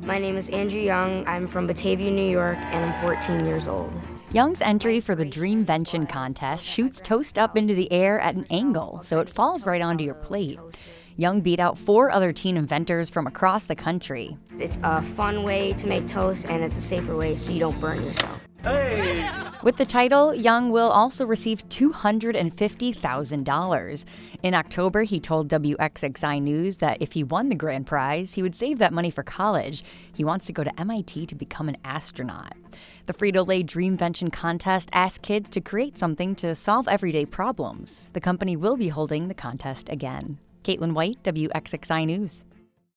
My name is Andrew Young. I'm from Batavia, New York, and I'm 14 years old. Young's entry for the Dreamvention contest shoots toast up into the air at an angle, so it falls right onto your plate. Young beat out 4 other teen inventors from across the country. It's a fun way to make toast, and it's a safer way so you don't burn yourself. Hey! With the title, Young will also receive $250,000. In October, he told WXXI News that if he won the grand prize, he would save that money for college. He wants to go to MIT to become an astronaut. The Frito-Lay Dreamvention contest asks kids to create something to solve everyday problems. The company will be holding the contest again. Caitlin White, WXXI News.